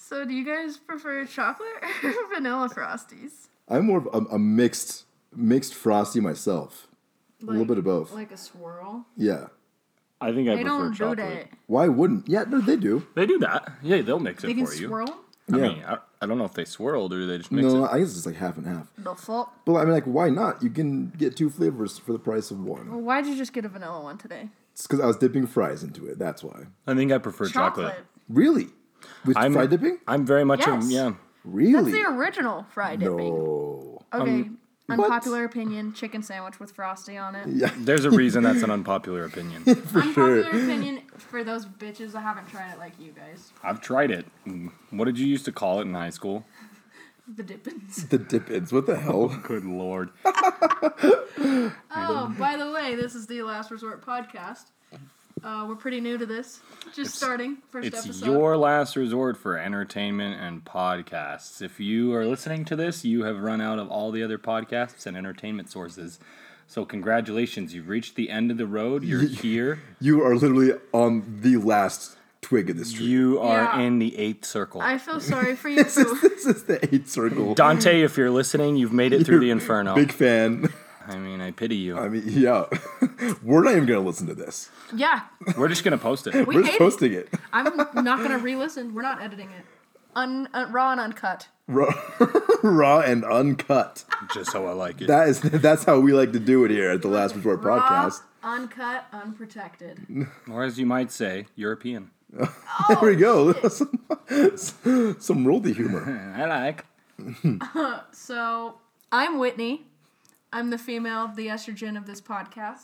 So do you guys prefer chocolate or vanilla Frosties? I'm more of a mixed Frosty myself. A little bit of both. Like a swirl? Yeah. I think I They prefer don't chocolate. do that. Why wouldn't? Yeah, no, they do. They do that. Yeah, they'll mix They it can for you. swirl? I Yeah. mean, I don't know if they swirled or they just mix No, it. I guess it's like half and half. The fuck? But I mean, like, why not? You can get 2 flavors for the price of one. Well, why'd you just get a vanilla one today? It's because I was dipping fries into it. That's why. I think I prefer chocolate. Really? With fry dipping? I'm very much Yes. yeah. Really? That's the original fry dipping. No. Okay, what? unpopular opinion, chicken sandwich with Frosty on it. Yeah, There's a reason that's an unpopular opinion. Unpopular opinion for those bitches that haven't tried it like you guys. I've tried it. What did you used to call it in high school? The Dippins. the dip-ins. What the hell? Good lord. Oh, by the way, this is the Last Resort podcast. We're pretty new to this. Just starting. First It's episode. your last resort for entertainment and podcasts. If you are listening to this, you have run out of all the other podcasts and entertainment sources. So congratulations, you've reached the end of the road. You're here. You are literally on the last twig of this tree. You are Yeah. in the 8th circle. I feel sorry for you, This too. is the 8th circle. Dante, if you're listening, you've made it through the inferno. Big fan. I mean, I pity you. I mean, yeah. We're not even going to listen to this. Yeah, We're just going to post it. we We're hate just it. posting it. I'm not going to re-listen. We're not editing it. Raw and uncut. Raw and uncut. Just how I like it. That's how we like to do it here at the Last Resort Raw, podcast. uncut, unprotected. Or as you might say, European. There we go. Some rolled humor. I like. So, I'm Whitney. I'm the female, the estrogen of this podcast.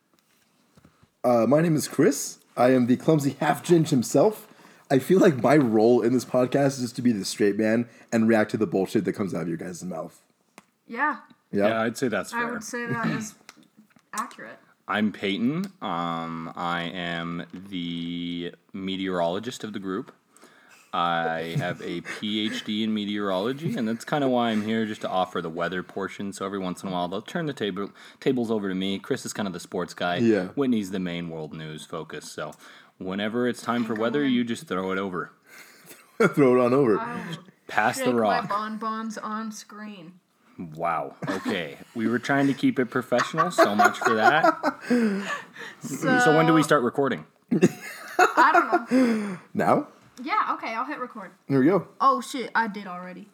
My name is Chris. I am the clumsy half-ginge himself. I feel like my role in this podcast is just to be the straight man and react to the bullshit that comes out of your guys' mouth. Yeah, Yeah, I'd say that's I fair. would say that is accurate. I'm Peyton. I am the meteorologist of the group. I have a PhD in meteorology, and that's kind of why I'm here, just to offer the weather portion. So every once in a while, they'll turn the tables over to me. Chris is kind of the sports guy. Yeah. Whitney's the main world news focus. So whenever it's time for weather, you just throw it over. Throw it on over. Pass Shake the my rock. bonbons on screen. Wow. Okay. We were trying to keep it professional. So much for that. So when do we start recording? I don't know. Now? Yeah, okay, I'll hit record. Here we go. Oh shit, I did already.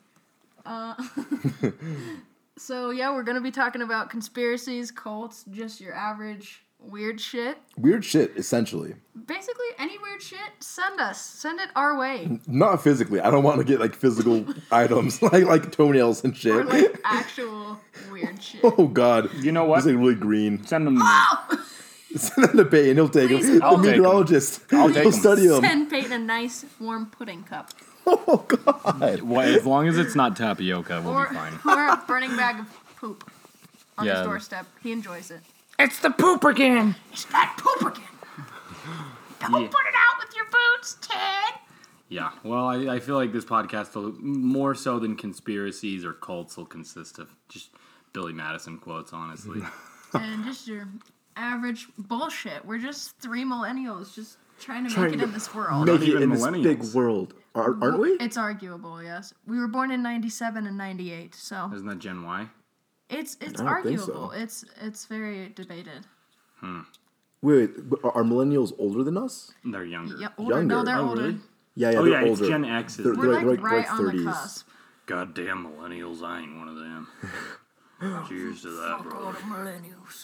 So yeah, we're gonna be talking about conspiracies, cults, just your average weird shit. Weird shit, essentially. Basically, any weird shit, send it our way. Not physically. I don't want to get like physical items like toenails and Or shit. like actual weird shit. Oh God. You know what? It's like really green. Send them to me. Send him to Peyton. He'll take Please, him. I'll The take 'em. meteorologist. I'll take He'll 'em. study him. Send Peyton a nice warm pudding cup. Oh God. Well, as long as it's not tapioca, we'll be fine. Or a burning bag of poop on his Yeah. doorstep. He enjoys it. It's the poop again. It's that poop again. Don't put it out with your boots, Ted. Yeah. Well, I feel like this podcast, more so than conspiracies or cults, will consist of just Billy Madison quotes, honestly. And just your average bullshit. We're just 3 millennials just trying to make it in this world. Make even it in this millennials. big world. Aren't we? It's arguable, yes. We were born in 97 and 98, so Isn't that Gen Y? it's don't think so. arguable. It's very debated. Wait, but are millennials older than us? They're younger. Yeah, older. Younger. No, they're Oh, older. really? Yeah, Oh, they're yeah, it's older. Gen X. They're We're like, like right on the 30s. cusp. Goddamn millennials, I ain't one of them. Cheers to that, bro. All the millennials.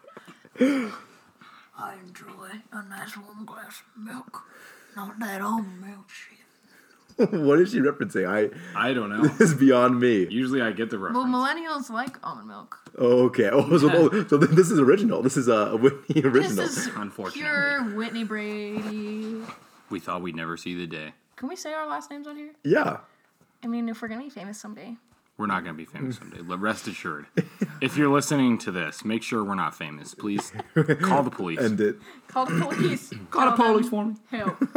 I enjoy a nice warm glass of milk. Not that almond milk shit. What is she referencing? I don't know. This is beyond me. Usually I get the reference. Well, millennials like almond milk. Oh, okay. Oh, so this is original. This is a Whitney original. This is Unfortunately. pure Whitney Brady. We thought we'd never see the day. Can we say our last names on here? Yeah. I mean, if we're gonna be famous someday. We're not going to be famous someday. Rest assured. If you're listening to this, make sure we're not famous. Please call the police. And it. Call the police. Call the Tell police them for me.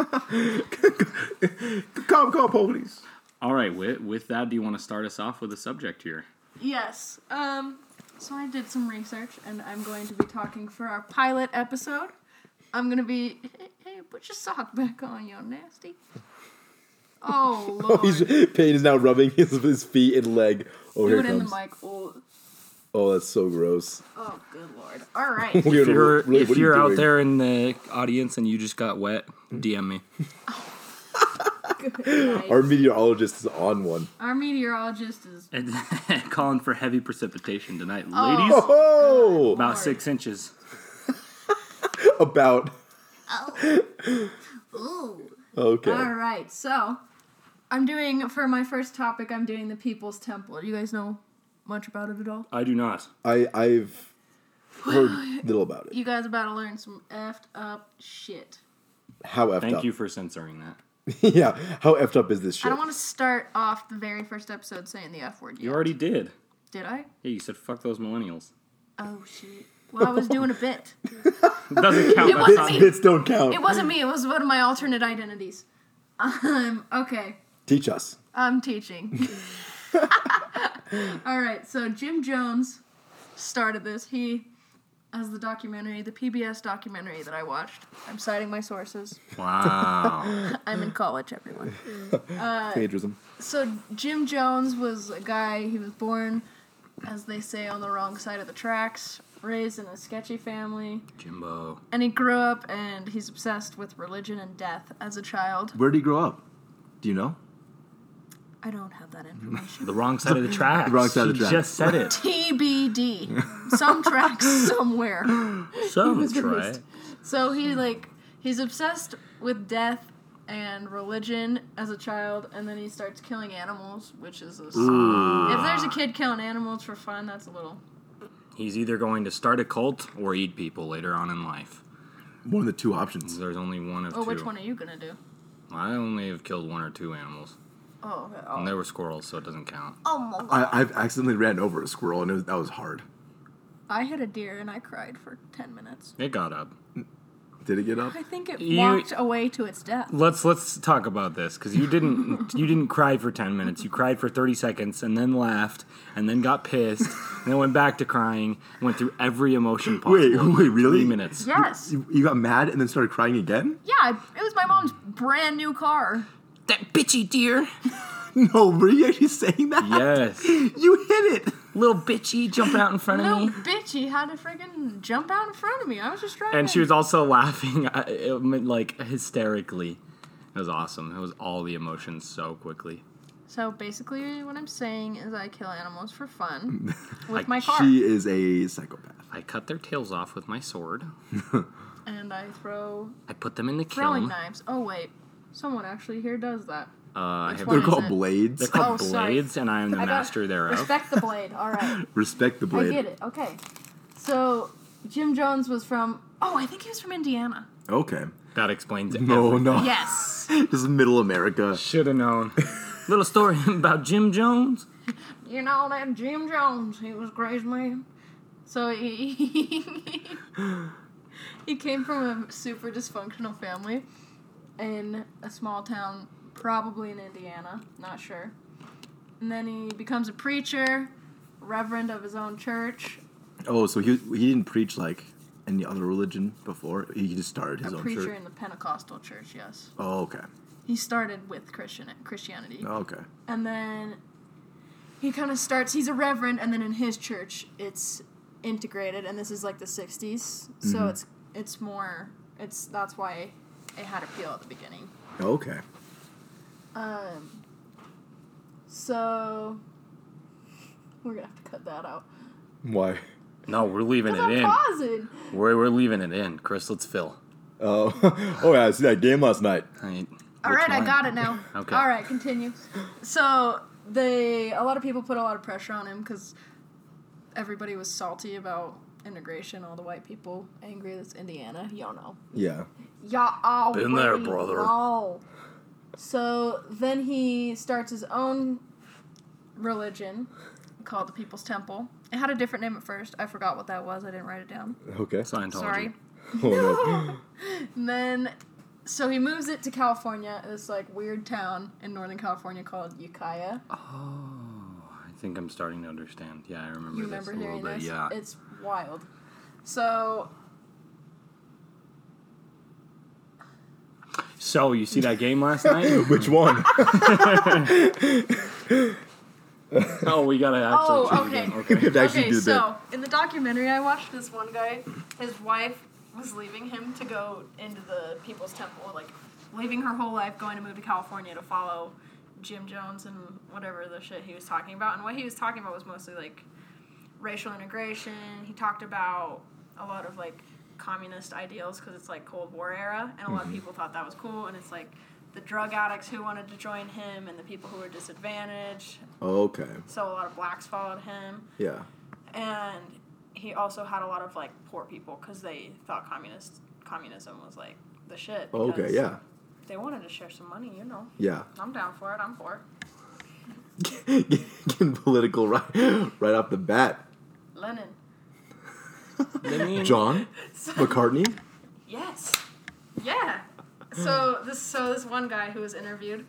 Help. Call police. All right, with that, do you want to start us off with a subject here? Yes. So I did some research, and I'm going to be talking for our pilot episode. I'm gonna be. Hey, put your sock back on, you nasty. Oh, Oh, Lord. Payne is now rubbing his feet and leg. Oh, Do here it it in the comes. mic. Oh, Oh, that's so gross. oh, good Lord. All right. Weird. If What are you you're out doing? there in the audience and you just got wet, DM me. Good night. Our meteorologist is on one. Our meteorologist is... And calling for heavy precipitation tonight, Oh. ladies. Oh, About Lord. 6 inches. about. Ooh. Okay. All right, so I'm doing, for my first topic, I'm doing the People's Temple. Do you guys know much about it at all? I do not. I've heard little about it. You guys about to learn some effed up shit. How effed Thank up? you for censoring that. Yeah, how effed up is this shit? I don't want to start off the very first episode saying the F word yet. You already did. Did I? Yeah, you said fuck those millennials. Oh, shit. Well, I was doing a bit. It doesn't count. It That's wasn't not- me. Bits don't count. It wasn't me. It was one of my alternate identities. Okay. Teach us. I'm teaching. All right, so Jim Jones started this. He, as the documentary, the PBS documentary that I watched. I'm citing my sources. Wow. I'm in college, everyone. Plagiarism. So Jim Jones was a guy, he was born, as they say, on the wrong side of the tracks, raised in a sketchy family, Jimbo. and he grew up and he's obsessed with religion and death as a child. Where did he grow up? Do you know? I don't have that information. The wrong side of the tracks. The wrong side of the She tracks. just said it. TBD. Some tracks somewhere. Some was try. raised. So he's obsessed with death and religion as a child, and then he starts killing animals, which is if there's a kid killing animals for fun, that's a little... He's either going to start a cult or eat people later on in life. One of the two options. There's only one of two. which one are you gonna do? I only have killed 1 or 2 animals. Oh, okay. And they were squirrels, so it doesn't count. Oh my god. I've accidentally ran over a squirrel, and that was hard. I hit a deer and I cried for 10 minutes. It got up. Did it get up? I think it You- walked away to its death. Let's talk about this because you didn't cry for 10 minutes. You cried for 30 seconds and then laughed and then got pissed and then went back to crying and went through every emotion possible. Wait, in really? 3 minutes. Yes. You got mad and then started crying again? Yeah, it was my mom's brand new car. That bitchy deer. No, were you actually saying that? Yes. You hit it. Little bitchy jumping out in front of Little me. bitch, he had to friggin' jump out in front of me. I was just driving. And she was also laughing, like hysterically. It was awesome. It was all the emotions so quickly. So basically, what I'm saying is I kill animals for fun with Like, my car. She is a psychopath. I cut their tails off with my sword. And I throw I put them in the throwing kiln. knives. Oh, wait. Someone actually here does that. I Which have one They're is called it? blades. They're called Oh, sorry. blades, and I am the I got- master thereof. Respect the blade. All right. Respect the I blade. get it. Okay. So, Jim Jones was from... Oh, I think he was from Indiana. Okay. That explains No, everything. no. Yes. This is middle America. Should have known. Little story about Jim Jones. You know that Jim Jones, he was Gray's man. So he came from a super dysfunctional family in a small town, probably in Indiana, not sure. And then he becomes a preacher, reverend of his own church, Oh, so he didn't preach like any other religion before? He just started his a own preacher church? in the Pentecostal church, yes. Oh, okay. He started with Christianity. Oh, okay. And then he kind of starts, he's a reverend, and then in his church, it's integrated, and this is like the 60s, so it's more, that's why it had appeal at the beginning. Okay. So, we're gonna have to cut that out. Why? No, we're leaving Because it I'm in. pausing. We're leaving it in. Chris, let's fill. Oh, oh yeah, I see that game last night. All right, I got it now. Okay. All right, continue. So, a lot of people put a lot of pressure on him because everybody was salty about integration, all the white people angry that's Indiana, y'all know. Yeah. Y'all Been there, already brother. know. So then he starts his own religion called the People's Temple. It had a different name at first. I forgot what that was. I didn't write it down. Okay. Scientology. Sorry. Oh, no. And then, so he moves it to California, this like weird town in Northern California called Ukiah. I think I'm starting to understand. Yeah, I remember You this remember a little hearing bit. this? Yeah. It's wild. So So, you see that game last night? Which one? Oh, we gotta actually choose okay. again. Okay. We have to actually Okay, do the so in the documentary I watched, this one guy, his wife was leaving him to go into the People's Temple, like leaving her whole life, going to move to California to follow Jim Jones and whatever the shit he was talking about. And what he was talking about was mostly like racial integration. He talked about a lot of like communist ideals because it's like Cold War era, and a lot of people thought that was cool. And it's like the drug addicts who wanted to join him and the people who were disadvantaged. Okay. So a lot of blacks followed him. Yeah. And he also had a lot of like poor people because they thought communism was like the shit. Okay. because Yeah. They wanted to share some money, you know. Yeah. I'm down for it. I'm for it. Getting political right off the bat. Lenin. John McCartney. Yes. Yeah. So this one guy who was interviewed,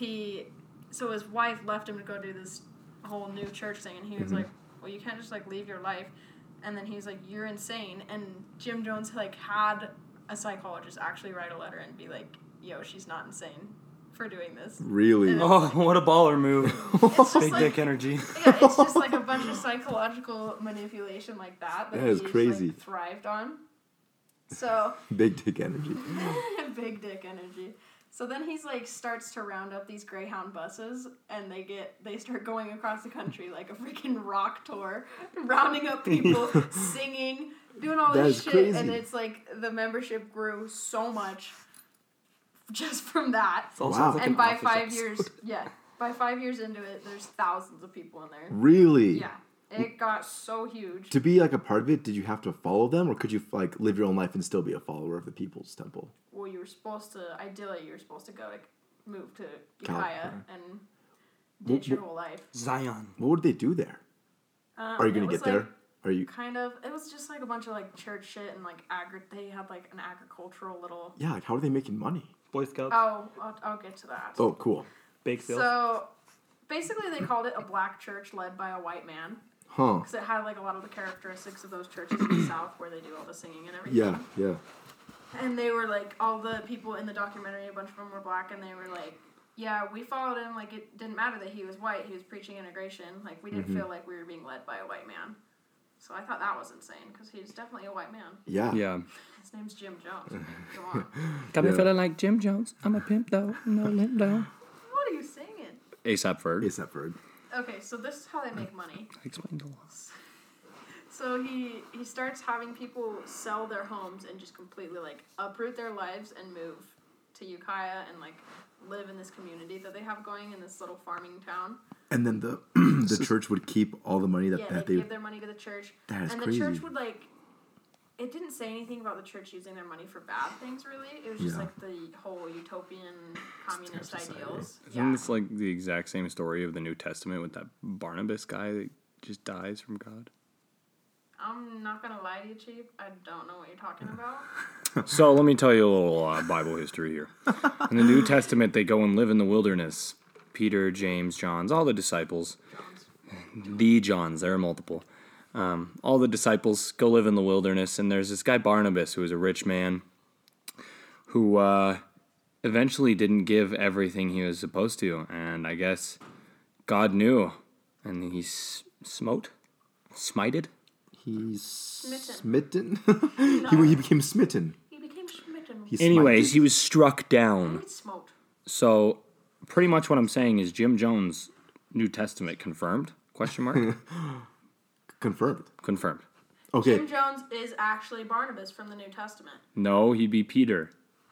so his wife left him to go do this whole new church thing, and he was like, well, you can't just like leave your life. And then he's like, you're insane. And Jim Jones like had a psychologist actually write a letter and be like, yo, she's not insane for doing this. Really? And Oh, what a baller move. It's just Big like, dick energy. yeah, it's just like a bunch of psychological manipulation like that That is he's, crazy. Like, thrived on. So Big dick energy. big dick energy. So then he's like starts to round up these Greyhound buses, and they start going across the country like a freaking rock tour, rounding up people, singing, doing all That this is shit, crazy. and it's like the membership grew so much just from that. It all Wow. sounds like And an by Office 5 episode. years, by 5 years into it, there's thousands of people in there. Really? Yeah, it got so huge. To be like a part of it, did you have to follow them, or could you like live your own life and still be a follower of the People's Temple? Well, you were supposed to go to move to California. Ukiah and ditch your whole life. Zion. What would they do there? Are you gonna It was get there? like, Are you? Kind of. It was just like a bunch of like church shit and like they had like an agricultural little. Yeah. Like, how are they making money? Boy Scouts. Oh, I'll get to that. Oh, cool. Bake sales. So, basically, they called it a black church led by a white man Huh. because it had like a lot of the characteristics of those churches in the South where they do all the singing and everything. Yeah. Yeah. And they were like, all the people in the documentary, a bunch of them were black, and they were like, yeah, we followed him. Like, it didn't matter that he was white. He was preaching integration. Like, we didn't feel like we were being led by a white man. So I thought that was insane, because he's definitely a white man. Yeah. Yeah. His name's Jim Jones. Come on. Got me Yeah. feeling like Jim Jones. I'm a pimp though. No limp though. What are you singing? ASAP Ferg. ASAP Ferg. Okay, so this is how they make money. Explained a lot. So he starts having people sell their homes and just completely, like, uproot their lives and move to Ukiah and, like, live in this community that they have going in this little farming town. And then the the church would keep all the money Yeah, that they they. give their money to the church. That is and crazy. the church would, like, it didn't say anything about the church using their money for bad things, really. It was just, Yeah. like, the whole utopian communist society. ideals. Isn't this like the exact same story of the New Testament with that Barnabas guy that just dies from God? I'm not going to lie to you, Chief. I don't know what you're talking about. So let me tell you a little Bible history here. In the New Testament, they go and live in the wilderness. Peter, James, John's, all the disciples. The Johns, there are multiple. All the disciples go live in the wilderness, and there's this guy Barnabas, who was a rich man, who eventually didn't give everything he was supposed to, and I guess God knew, and he smited. He's Smitten. smitten. he became smitten. He became smitten. He Anyways, smited. he was struck down. He smoked. So, pretty much what I'm saying is Jim Jones, New Testament confirmed? Question mark? Confirmed. Confirmed. Okay. Jim Jones is actually Barnabas from the New Testament. No, he'd be Peter.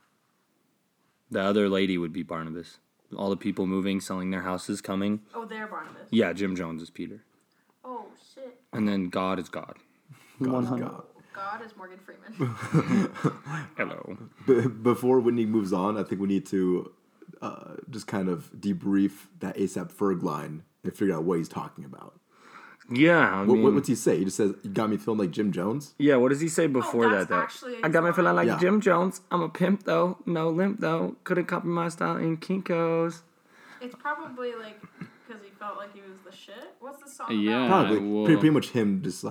The other lady would be Barnabas. All the people moving, selling their houses, coming. Oh, they're Barnabas. Yeah, Jim Jones is Peter. Oh, shit. And then God is God. God's 100. God. God is Morgan Freeman. Hello. Before Whitney moves on, I think we need to just kind of debrief that ASAP Ferg line and figure out what he's talking about. Yeah, I mean, What's he say? He just says, "You got me feeling like Jim Jones." yeah, what does he say before that's that? actually I got me feeling like Yeah. Jim Jones. I'm a pimp though, no limp though. Couldn't copy my style in Kinko's. It's probably like because he felt like he was the shit. What's the song Yeah. about? Probably. well- Pretty much him just like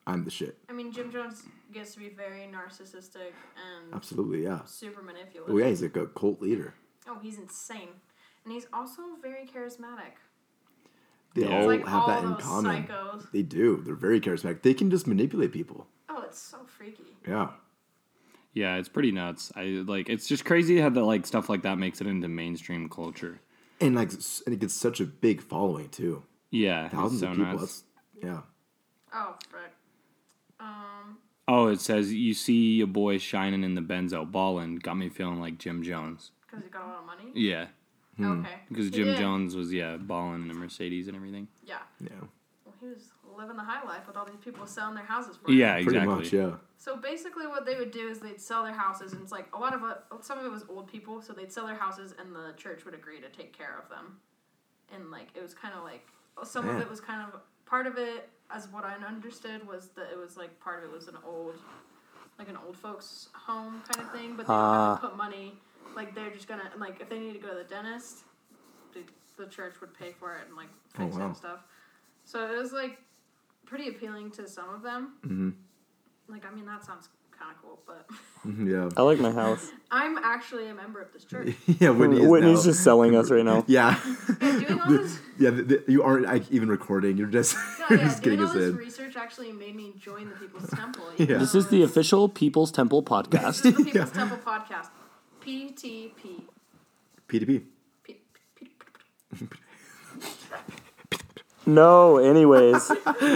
I'm the shit. I mean, Jim Jones gets to be very narcissistic and Absolutely, yeah. super manipulative. Oh yeah, he's like a cult leader. Oh, he's insane. And he's also very charismatic. They Yeah. all Like have all that in those common. psychos. They do. They're very charismatic. They can just manipulate people. Oh, it's so freaky. Yeah. Yeah, it's pretty nuts. It's just crazy how that stuff like that makes it into mainstream culture. And and it gets such a big following too. Yeah, Thousands it's so of people. nuts. Yeah. Oh, frick. Oh, it says you see a boy shining in the benzo ballin'. Got me feeling like Jim Jones. Because he got a lot of money? Yeah, Okay. because He Jim did. Jones was balling in a Mercedes and everything. Yeah. Yeah. Well, he was living the high life with all these people selling their houses for him. Yeah, Pretty exactly. much, yeah. So basically, what they would do is they'd sell their houses, and it's like a lot of some of it was old people, so they'd sell their houses, and the church would agree to take care of them, and it was kind of like some of Man. it was kind of part of it, as what I understood was that it was part of it was an old folks home kind of thing, but they would have to put money, they're just gonna if they need to go to the dentist, the church would pay for it and fix it wow. and stuff. So it was pretty appealing to some of them. Mm-hmm. I mean, that sounds kind of cool, but Yeah. I like my house. I'm actually a member of this church. Yeah, Whitney's Whitney's now. just selling us right now. Yeah. Yeah, doing all this, You aren't even recording. You're just, you're just doing getting all us this in. research actually made me join the People's Temple. Yeah. This is the official People's Temple podcast. This is the People's Temple podcast. PTP. P2P. P- P- No, anyways.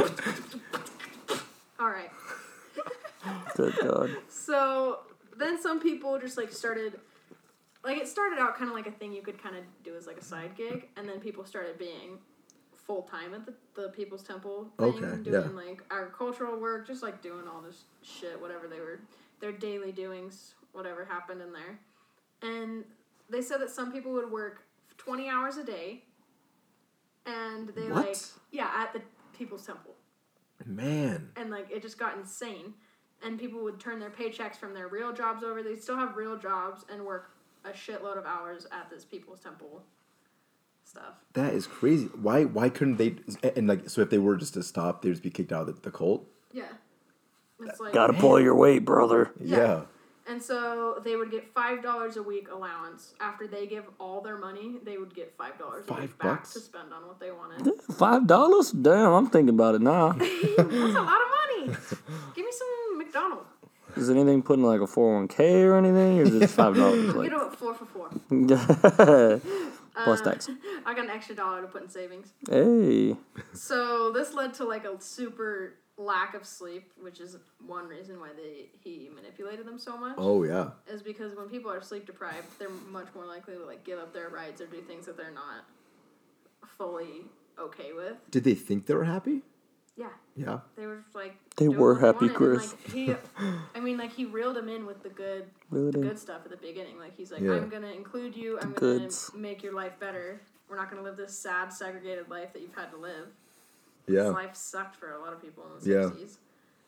all right. Good God. So then some people just started, it started out kind of like a thing you could kind of do as a side gig, and then people started being full time at the People's Temple thing, Okay, doing agricultural work, just doing all this shit, whatever their daily doings, whatever happened in there. And they said that some people would work 20 hours a day, and they What? at the People's Temple. Man. And it just got insane, and people would turn their paychecks from their real jobs over. They'd still have real jobs and work a shitload of hours at this People's Temple stuff. That is crazy. Why couldn't they? And so if they were just to stop, they'd just be kicked out of the cult. Yeah, it's Gotta pull your weight, brother. Yeah. And so they would get $5 a week allowance. After they give all their money, they would get $5 a week back $5? to spend on what they wanted. $5? Damn, I'm thinking about it now. That's a lot of money. Give me some McDonald's. Is anything put in a 401k or anything? Or is it just $5? Get a 4 for $4. Plus tax. I got an extra $1 to put in savings. Hey. So this led to a super lack of sleep, which is one reason why he manipulated them so much. Oh yeah. Is because when people are sleep deprived, they're much more likely to give up their rights or do things that they're not fully okay with. Did they think they were happy? Yeah, Yeah. they were just They doing were what they happy, wanted. Chris. He reeled him in with the good stuff at the beginning. He's Yeah. I'm gonna include you. I'm goods. gonna make your life better. We're not gonna live this sad, segregated life that you've had to live. Yeah. Life sucked for a lot of people in the Yeah. 60s.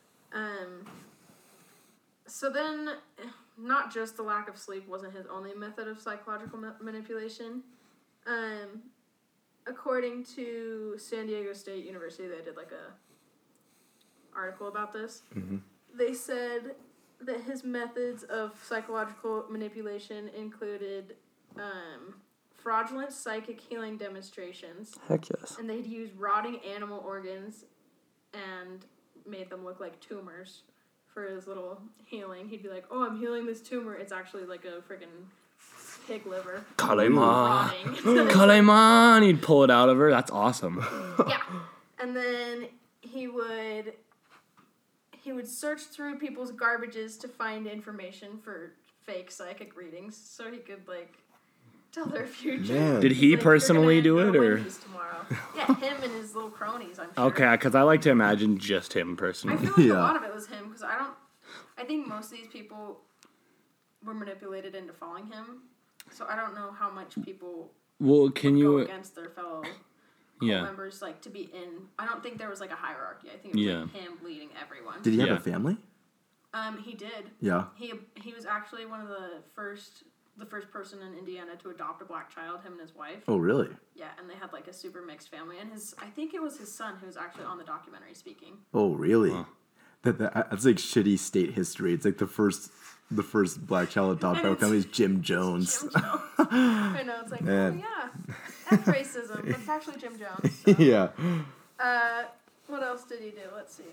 So then, not just the lack of sleep wasn't his only method of psychological manipulation. According to San Diego State University, they did a article about this. Mm-hmm. They said that his methods of psychological manipulation included fraudulent psychic healing demonstrations, Heck yes. and they'd use rotting animal organs and made them look like tumors for his little healing. He'd be like, "Oh, I'm healing this tumor. It's actually a freaking pig liver Kalema. rotting." Kalema. He'd pull it out of her. That's awesome. Yeah, and then he would search through people's garbages to find information for fake psychic readings, so he could tell their future. Man. Did he "You're personally gonna do go it, to or? Wendy's tomorrow?" Yeah, him and his little cronies. I'm sure. Okay, because I like to imagine just him I personally. feel like Yeah. a lot of it was him because I think most of these people were manipulated into following him. So I don't know how much people Well, can go you? against their fellow cult Yeah. members to be in. I don't think there was a hierarchy. I think it was him leading everyone. Did he have Yeah. a family? He did. Yeah. He was actually one of the first person in Indiana to adopt a black child. Him and his wife. Oh really? Yeah, and they had a super mixed family. And I think it was his son who was actually on the documentary speaking. Oh really? Huh. That's like shitty state history. It's like the first black child adopted by a family is Jim Jones. Jim Jones. I know, it's like, Man. oh yeah, that's racism. That's actually Jim Jones. So. Yeah. What else did he do? Let's see.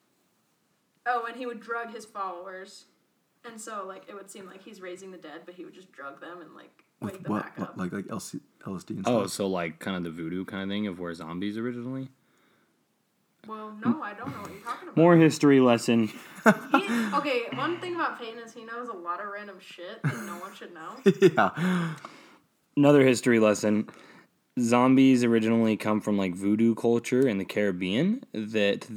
Oh, and he would drug his followers. And so, like, it would seem like he's raising the dead, but he would just drug them and, like, wake them back up. Like LSD and Oh, stuff? so like kind of the voodoo kind of thing of where zombies originally? Well, no, I don't know what you're talking about. More history lesson. Okay, one thing about Peyton is he knows a lot of random shit that no one should know. Yeah. Another history lesson. Zombies originally come from like voodoo culture in the Caribbean that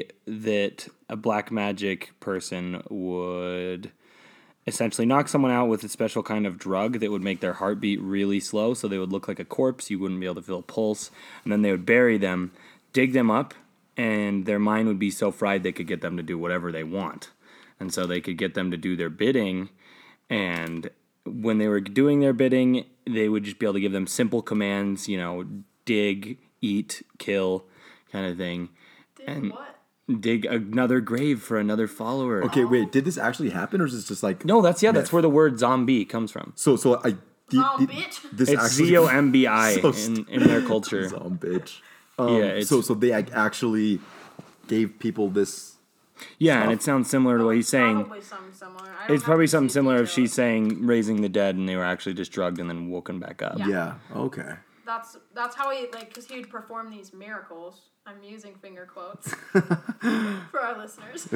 a black magic person would essentially knock someone out with a special kind of drug that would make their heartbeat really slow, so they would look like a corpse. You wouldn't be able to feel a pulse. And then they would bury them, dig them up, and their mind would be so fried they could get them to do whatever they want. And so they could get them to do their bidding, and when they were doing their bidding, they would just be able to give them simple commands, dig, eat, kill, kind of thing. Did what? Dig another grave for another follower. Okay, wait. Did this actually happen, or is this just like No, that's myth? where the word zombie comes from. So Bitch. this It's actually ZOMBI So in their culture. bitch. Yeah, So they actually gave people this. Yeah, and it sounds similar to what he's saying. Probably something similar. I don't It's have probably to something see similar if details. she's saying raising the dead and they were actually just drugged and then woken back up. Yeah. Yeah. Okay. That's how he, like, because he would perform these miracles. I'm using finger quotes for our listeners.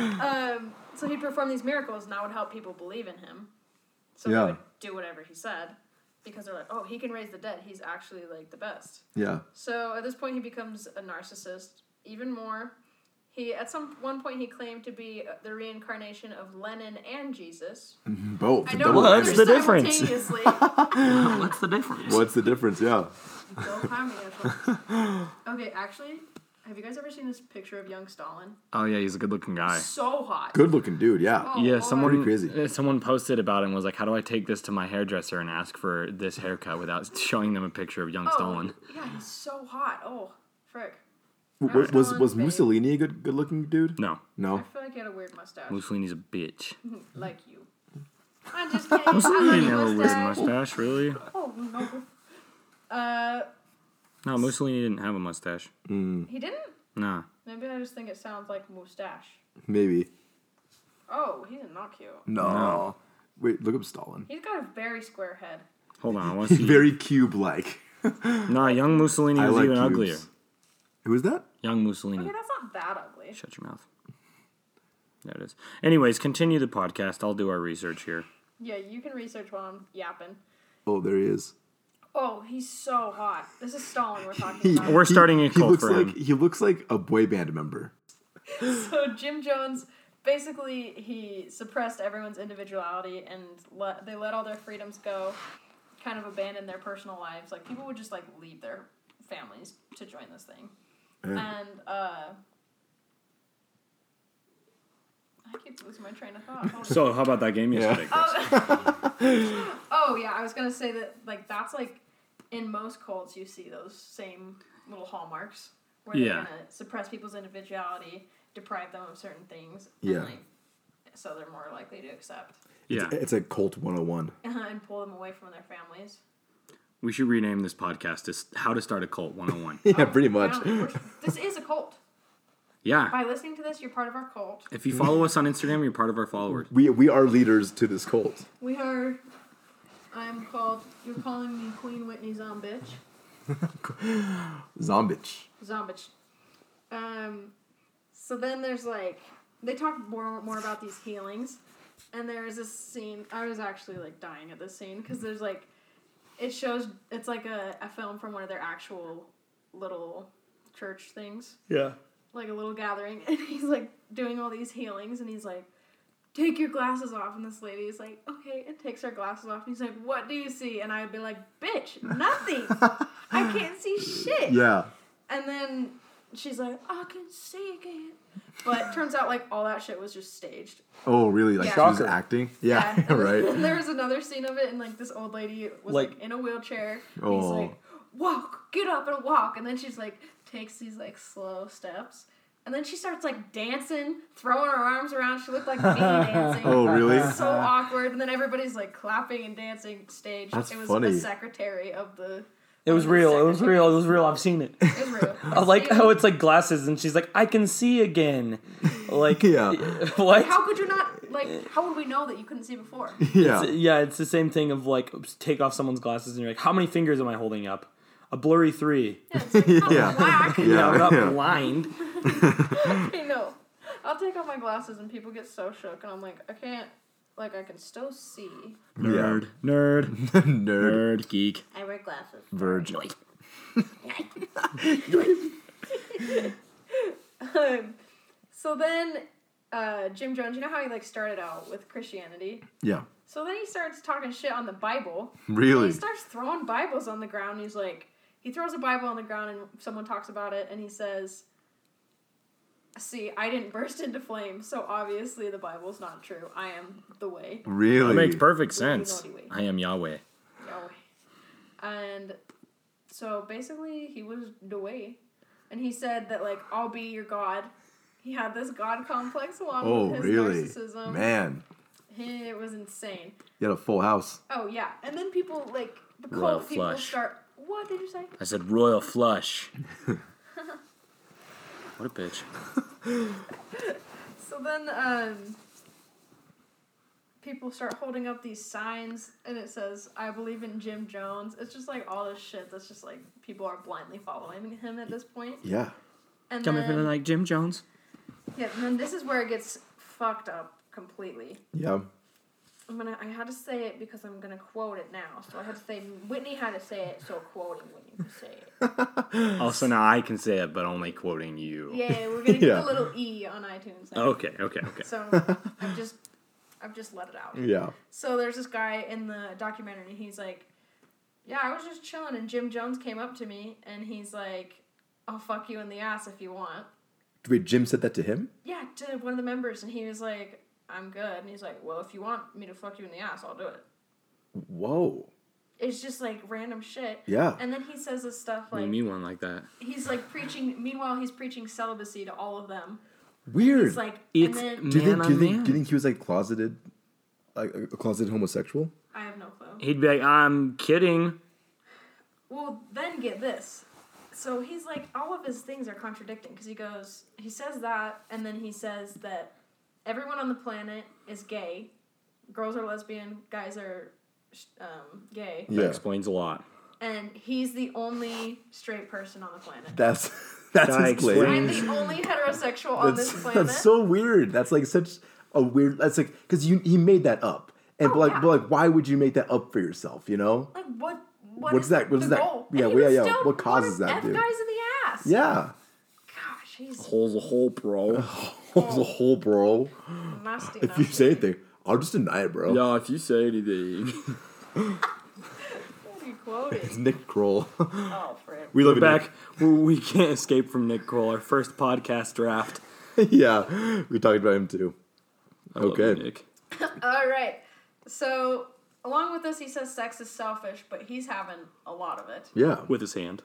So he'd perform these miracles, and that would help people believe in him. So Yeah. they would do whatever he said, because they're like, oh, he can raise the dead. He's actually, like, the best. Yeah. So at this point, he becomes a narcissist even more. At one point, he claimed to be the reincarnation of Lenin and Jesus. Both. I don't Double know What's the difference? simultaneously. What's the difference? What's the difference? Yeah. Go communism. Okay, actually, have you guys ever seen this picture of young Stalin? Oh yeah, he's a good-looking guy. So hot. Good looking dude. Yeah. Oh, Yeah, Lord. Pretty crazy. someone posted about it and was like, "How do I take this to my hairdresser and ask for this haircut without showing them a picture of young Stalin?" Yeah, he's so hot. Oh, frick. Was Stalin's babe. Mussolini a good looking dude? No, I No. feel like he had a weird mustache. Mussolini's a bitch. Like you. I'm just kidding. Mussolini I didn't have a love weird mustache. mustache, really. Oh, no. No, Mussolini didn't have a mustache. He didn't? Nah. Maybe I just think it sounds like mustache. Maybe. Oh, he's not cute. No. Wait. Look up Stalin. He's got a very square head. Hold on, I want to see. Very cube-like. Nah, young Mussolini I was like even cubes. uglier. Who is that? Young Mussolini. Okay, that's not that ugly. Shut your mouth. There it is. Anyways, continue the podcast. I'll do our research here. Yeah, you can research while I'm yapping. Oh, there he is. Oh, he's so hot. This is Stalin we're talking about. We're starting a cult looks for him. He looks like a boy band member. So Jim Jones, basically, he suppressed everyone's individuality and they let all their freedoms go, kind of abandoned their personal lives. Like, people would just, like, leave their families to join this thing. Yeah. And, I keep losing my train of thought. Hold on. So, how about that game yesterday, Chris? Oh, yeah, I was going to say that, like, that's, like, in most cults, you see those same little hallmarks where they're Yeah. going to suppress people's individuality, deprive them of certain things, Yeah. and, like, so they're more likely to accept Yeah. It's a cult 101. and pull them away from their families. We should rename this podcast to How to Start a Cult 101. Yeah, pretty much. Wow, this is a cult. Yeah. By listening to this, you're part of our cult. If you follow us on Instagram, you're part of our followers. We are leaders to this cult. We are. You're calling me Queen Whitney Zombitch. Zombitch. Zombitch. So then there's like, they talk more about these healings, and there's this scene. I was actually like dying at this scene because there's like, it's like a film from one of their actual little church things. Yeah. Like a little gathering, and he's like doing all these healings, and he's like, take your glasses off, and this lady is like, okay, and takes her glasses off, and he's like, what do you see? And I'd be like, bitch, nothing. I can't see shit. Yeah. And then she's like, I can see again. But turns out like all that shit was just staged. Oh, really? Like Yeah. she was Shocker. acting? Yeah, And right. then there was another scene of it, and like this old lady was like in a wheelchair. And he's Oh. like, walk, get up and walk. And then she's like, takes these like slow steps And then she starts like dancing, throwing her arms around. She looked like me dancing. Oh, really? It was so awkward. And then everybody's like clapping and dancing stage. That's it was funny. the secretary of the. It was real. It was real. It was real. I've seen it. It was real. I like how it's like glasses, and she's like, "I can see again." Like, Yeah. what? How could you not like? How would we know that you couldn't see before? Yeah. It's the same thing of like take off someone's glasses, and you're like, "How many fingers am I holding up?" A blurry 3. Yeah, it's like, oh, Yeah. whack. Yeah, I'm not yeah. blind. I know. I'll take off my glasses and people get so shook, and I'm like, I can't. Like, I can still see. Nerd. Nerd. Geek. I wear glasses. Virgin. So then, Jim Jones, you know how he like started out with Christianity? Yeah. So then he starts talking shit on the Bible. Really? And he starts throwing Bibles on the ground. He's like, he throws a Bible on the ground and someone talks about it and he says, "See, I didn't burst into flames, so obviously the Bible's not true. I am the way." Really? That makes perfect Naughty, sense. naughty way. I am Yahweh. Yahweh. And so basically he was the way. And he said that like, I'll be your God. He had this God complex along Oh, with his really? narcissism. Man. It was insane. You had a full house. Oh yeah. And then people like the Royal cult people flush. start. What did you say? I said royal flush. What a bitch. So then people start holding up these signs and it says, "I believe in Jim Jones." It's just like all this shit that's just like people are blindly following him at this point. Yeah. And Coming then, from like Jim Jones. yeah, and then this is where it gets fucked up completely. Yeah. I had to say it because I'm gonna quote it now. So I had to say Whitney had to say it, so quoting Whitney to say it. Also, now I can say it, but only quoting you. Yeah, we're gonna get Yeah. a little E on iTunes now. Okay. So I've just let it out. Yeah. So there's this guy in the documentary, and he's like, "Yeah, I was just chilling, and Jim Jones came up to me, and he's like, 'I'll fuck you in the ass if you want.'" Wait, Jim said that to him? Yeah, to one of the members, and he was like, "I'm good," and he's like, "Well, if you want me to fuck you in the ass, I'll do it." Whoa. It's just like random shit. Yeah. And then he says this stuff Like, like me one like that. he's like preaching. Meanwhile, he's preaching celibacy to all of them. Weird. He's like, It's and then do you think? Man Do you on think? man. Do you think he was like closeted, like a closeted homosexual? I have no clue. He'd be like, "I'm kidding." Well, then get this. So he's like, all of his things are contradicting because he says that, and then he says that everyone on the planet is gay. Girls are lesbian, guys are gay. That Yeah. explains a lot. And he's the only straight person on the planet. That's That his claim. I'm explains- the only heterosexual on this planet. That's so weird. That's like such a weird. That's like because he made that up, and Oh, but yeah. like why would you make that up for yourself? You know? Like, what What's is that- what the is that? goal? Yeah, And he well, was yeah, still what causes wanted that, F dude? guys in the ass. Yeah. Gosh, he's Hole's a hole, bro. It's a whole bro. nasty. If you say anything, I'll just deny it, bro. Yeah, if you say anything. What are you quoting? It's Nick Kroll. Oh, frick. We live We're back. We can't escape from Nick Kroll, our first podcast draft. Yeah, we talked about him too. I love Okay. you, Nick. All right. So, along with this, he says sex is selfish, but he's having a lot of it. Yeah. With his hand.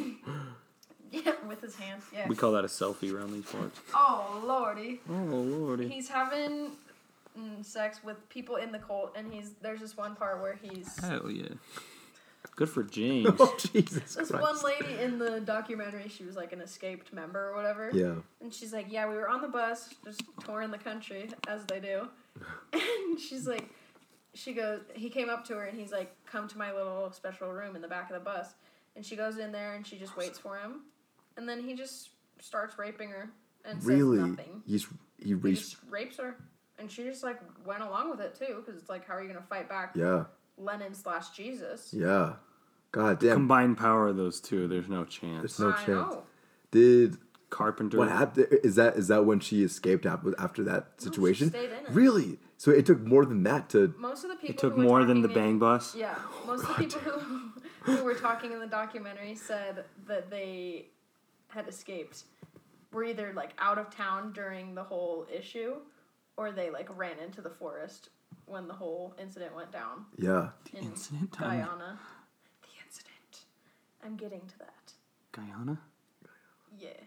Yeah, with his hands. Yeah. We call that a selfie around these parts. Oh, lordy. Oh, lordy. He's having sex with people in the cult, and there's this one part where he's Hell yeah. Good for James. Oh Jesus this Christ. one lady in the documentary. She was like an escaped member or whatever. Yeah. And she's like, "Yeah, we were on the bus, just touring the country as they do." And she's like, she goes, he came up to her and he's like, "Come to my little special room in the back of the bus." And she goes in there and she just waits for him, and then he just starts raping her and Really? says nothing. He He reached. just rapes her, and she just like went along with it too, because it's like, how are you gonna fight back Yeah. Lenin/Jesus? Yeah. God damn. Combined power of those two, there's no chance. There's no I chance. know. Did Carpenter. what happened? Is that when she escaped after that situation? stayed in it. Really? So it took more than that to. Most of the people It took who were more than the talking bang bus. Yeah, most of the people who were talking in the documentary said that they had escaped were either like out of town during the whole issue, or they like ran into the forest when the whole incident went down Yeah. in incident? Guyana. The incident. I'm getting to that. Guyana? Yeah, it's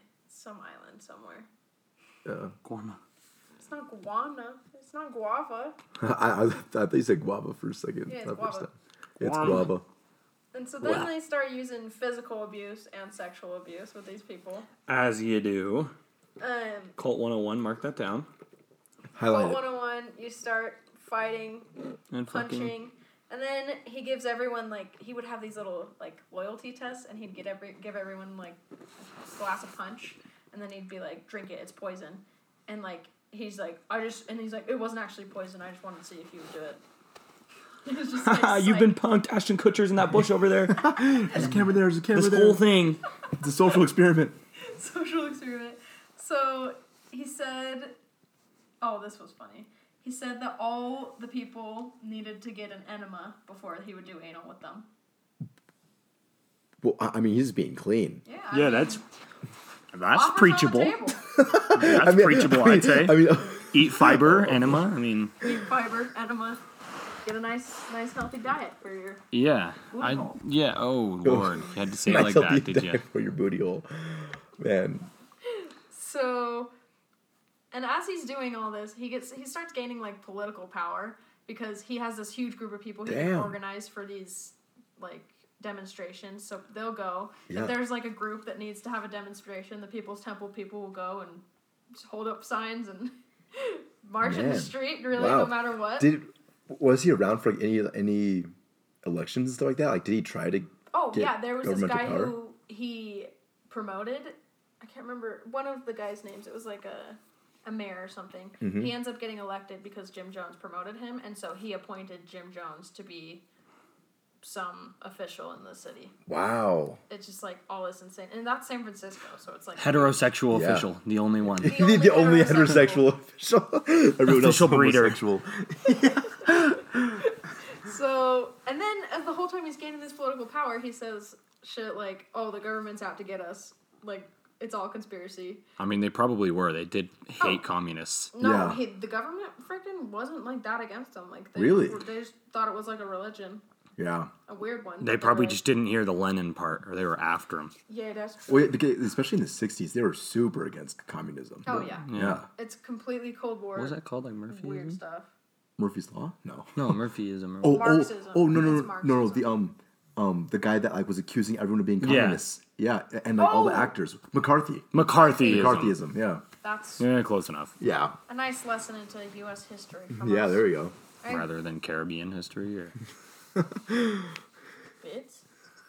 some island somewhere. Guarma. It's not guana. It's not guava. I thought you said guava for a second. Yeah, it's That first guava. time. It's guava. And so then Wow. they start using physical abuse and sexual abuse with these people. As you do. Cult Cult 101, mark that down. Highlight it. 101, you start fighting, And fucking. punching, and then he gives everyone, like, he would have these little, like, loyalty tests, and he'd give everyone, like, a glass of punch, and then he'd be like, drink it, it's poison. And, like, he's like, it wasn't actually poison, I just wanted to see if you would do it. He was just like, You've been punked. Ashton Kutcher's in that bush over there. There's a camera there. There's a camera This there. whole thing. It's a social experiment. social experiment. So he said, oh, this was funny. He said that all the people needed to get an enema before he would do anal with them. Well, I mean, he's being clean. Yeah, Yeah, that's offers on preachable. the table. That's preachable, I'd say. I mean, Eat fiber, enema. I mean, Eat fiber, enema. Get a nice healthy diet for your... yeah. Booty hole. Yeah, oh, Lord. You had to say it nice like healthy that, did you? diet for your booty hole, man. So, and as he's doing all this, he starts gaining, like, political power because he has this huge group of people he can Damn. organize for these, like, demonstrations. So they'll go. Yeah. If there's, like, a group that needs to have a demonstration, the People's Temple people will go and just hold up signs and march in the Man. street, really, Wow. no matter what. Was he around for like, any elections and stuff like that? Like, did he try to? Oh, get yeah, there was this governmental guy power? who he promoted. I can't remember one of the guys' names. It was like a mayor or something. Mm-hmm. He ends up getting elected because Jim Jones promoted him, and so he appointed Jim Jones to be some official in the city. Wow. It's just like all this insane. And that's San Francisco, so it's like... Heterosexual Yeah. official, the only one. The only heterosexual official. Everyone else Official breeder. homosexual. So, and then the whole time he's gaining this political power, he says shit like, oh, the government's out to get us. Like, it's all conspiracy. I mean, they probably were. They did hate Oh. communists. No, Yeah. the government freaking wasn't like that against them. Like, they Really? they just thought it was like a religion. Yeah. A weird one. They but probably like, just didn't hear the Lenin part, or they were after him. Yeah, that's true. Well, yeah, because especially in the '60s, they were super against communism. Oh, yeah. Yeah. It's completely Cold War. What was that called? Like Murphyism? Weird stuff. Murphy's Law? No. No, Murphyism. Oh, Marxism. no. It's No, Marxism. the guy that like was accusing everyone of being Yeah. communists. Yeah, and like all the Oh! actors. McCarthyism. McCarthyism. Yeah. That's Yeah, close enough. Yeah. a nice lesson into U.S. history. From Yeah, us. there you go. Right? Rather than Caribbean history, or Bits.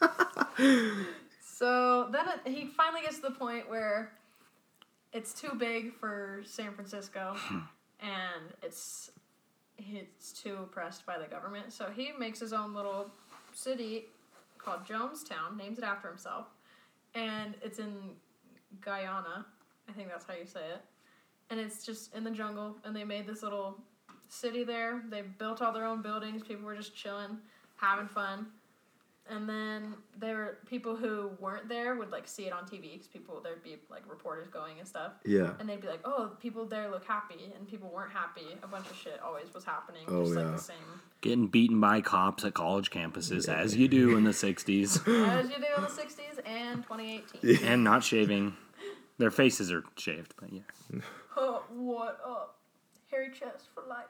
So then he finally gets to the point where it's too big for San Francisco, and it's too oppressed by the government. So he makes his own little city called Jonestown, names it after himself, and it's in Guyana. I think that's how you say it. And it's just in the jungle, and they made this little city there. They built all their own buildings. People were just chilling, having fun. And then there were people who weren't there would like see it on TV because there'd be like reporters going and stuff. Yeah. And they'd be like, "Oh, people there look happy," and people weren't happy. A bunch of shit always was happening, Oh, just yeah. like the same getting beaten by cops at college campuses, as you do in the 60s, as you do in the '60s and 2018. and not shaving. Their faces are shaved, but yeah. Oh, what up, hairy chest for life.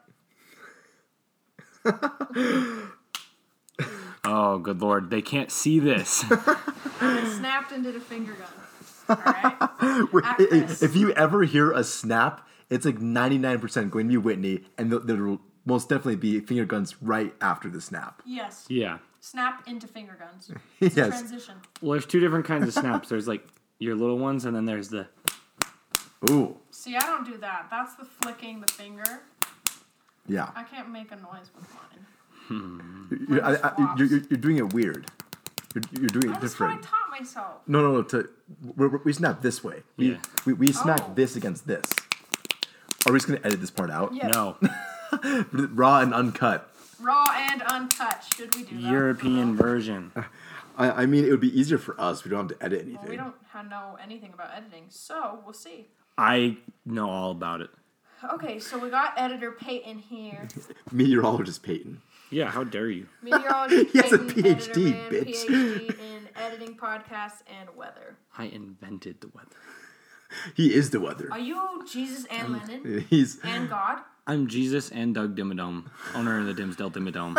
Oh, good Lord. They can't see this. And it snapped and did a finger gun. All right. Wait, At this. if you ever hear a snap, it's like 99% going to be Whitney, and there will most definitely be finger guns right after the snap. Yes. Yeah. Snap into finger guns. It's a Yes. transition. Well, there's two different kinds of snaps. There's like your little ones, and then there's the... Ooh. See, I don't do that. That's the flicking the finger. Yeah. I can't make a noise with mine. You're doing it weird. You're doing it That's how I different. taught myself. No. We snap this way. Yeah. We smack Oh. this against this. Are we just gonna edit this part out? Yes. No. Raw and uncut. Raw and uncut. Should we do that? European version. I mean, it would be easier for us. We don't have to edit anything. Well, we don't know anything about editing, so we'll see. I know all about it. Okay, so we got editor Peyton here. Meteorologist Peyton. Yeah, how dare you? Meteorologist He has a Peyton, PhD, editor man, bitch. PhD in editing podcasts and weather. I invented the weather. He is the weather. Are you Jesus and Lennon He's and God? I'm Jesus and Doug Dimmadome, owner of the Dimsdale Dimmadome.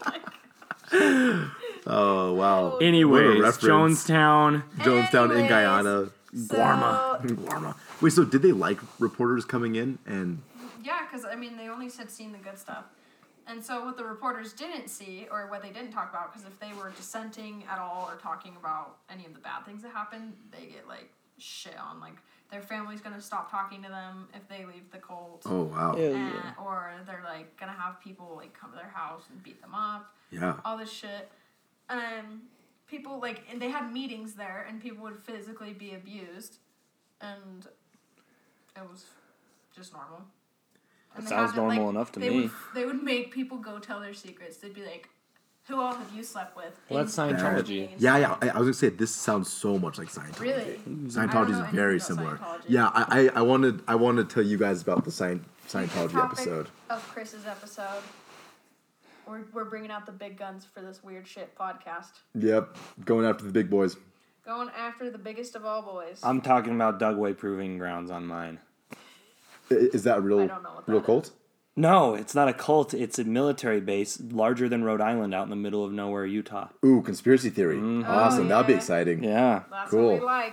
oh wow. What a Anyways, reference. Jonestown. Jonestown in Anyways, Guyana. So, Guarma. Wait, so did they like reporters coming in and? yeah, because, I mean, they only said seen the good stuff. And so what the reporters didn't see, or what they didn't talk about, because if they were dissenting at all or talking about any of the bad things that happened, they get, like, shit on. Like, their family's going to stop talking to them if they leave the cult. Oh wow. And, or they're, like, going to have people, like, come to their house and beat them up. Yeah. All this shit. People, like, and they had meetings there, and people would physically be abused. And it was just normal. And That they sounds had to, normal enough to me. They would make people go tell their secrets. They'd be like, who all have you slept with? Well, that's Scientology. Yeah. I was gonna say this sounds so much like Scientology. Really? I don't Scientology know is very anything similar. about Scientology. Yeah, I wanted to tell you guys about the Scientology Topic episode. of Chris's episode. We're bringing out the big guns for this weird shit podcast. Yep, going after the big boys. Going after the biggest of all boys. I'm talking about Dugway Proving Grounds on mine. Is that a real I don't know what that real is. cult? No, it's not a cult. It's a military base larger than Rhode Island out in the middle of nowhere, Utah. Ooh, conspiracy theory. Awesome, Oh, that'd be yeah. exciting. Yeah. That's Cool. what we like.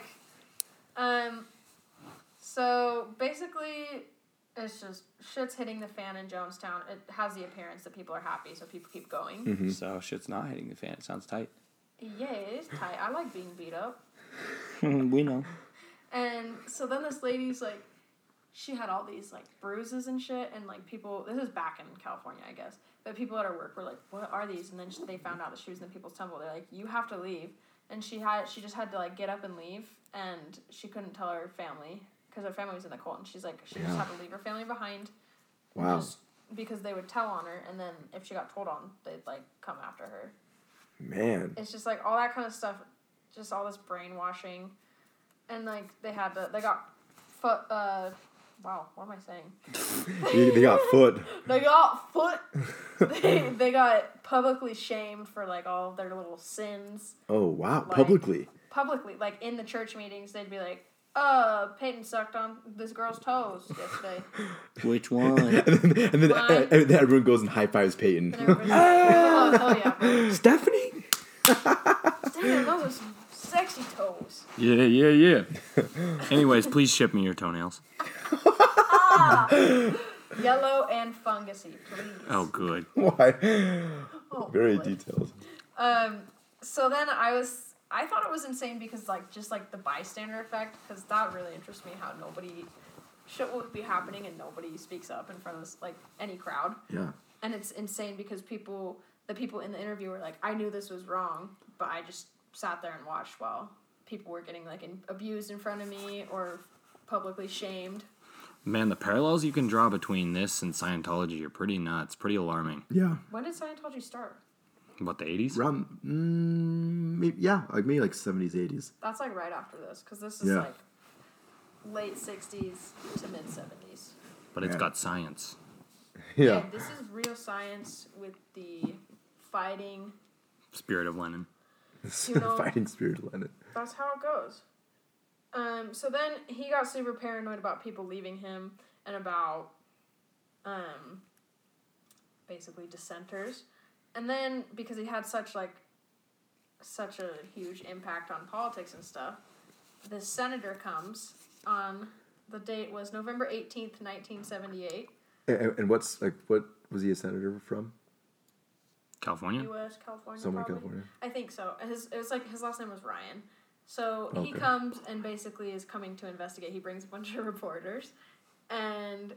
So basically, it's just shit's hitting the fan in Jonestown. It has the appearance that people are happy, so people keep going. So shit's not hitting the fan. It sounds tight. Yeah, it is tight. I like being beat up. We know. And so then this lady's like, she had all these like bruises and shit, and like people. This is back in California, I guess. But people at her work were like, "What are these?" And then they found out that she was in the People's Temple. They're like, "You have to leave." And she just had to like get up and leave, and she couldn't tell her family because her family was in the cult, and she's like, she just had to leave her family behind. Wow. Just because they would tell on her, and then if she got told on, they'd like come after her. Man. It's just like all that kind of stuff, just all this brainwashing, and like they got foot. Wow, what am I saying? They got foot. They got foot. they got publicly shamed for like all of their little sins. Oh wow, Like- publicly. Publicly, like in the church meetings, they'd be like, Peyton sucked on this girl's toes yesterday. Which one? and then Mine. and then everyone goes and high fives Peyton. And everybody's like, oh, hell yeah, bro. Stephanie? Damn, those are some sexy toes. Yeah. Anyways, please ship me your toenails. Yellow and fungusy, please. Oh, good. Why? Oh, Very boy. detailed. So then I thought it was insane because like just like the bystander effect, because that really interests me how shit would be happening and nobody speaks up in front of this, like any crowd. Yeah. And it's insane because the people in the interview were like, I knew this was wrong, but I just sat there and watched while people were getting like abused in front of me or publicly shamed. Man, the parallels you can draw between this and Scientology are pretty nuts, pretty alarming. Yeah. When did Scientology start? What, the 80s? Around, maybe 70s, 80s. That's like right after this, because this is Yeah. like late 60s to mid 70s. But it's Yeah. got science. Yeah. This is real science with the fighting. Spirit of Lenin. You know- Fighting spirit Lenin. That's how it goes. So then he got super paranoid about people leaving him and about basically dissenters. And then because he had such a huge impact on politics and stuff, this senator comes on, the date was November 18th, 1978. And what was he a senator from? California? U.S., California, Somewhere in probably. California. I think so. It was like his last name was Ryan. So he Okay. comes and basically is coming to investigate. He brings a bunch of reporters, and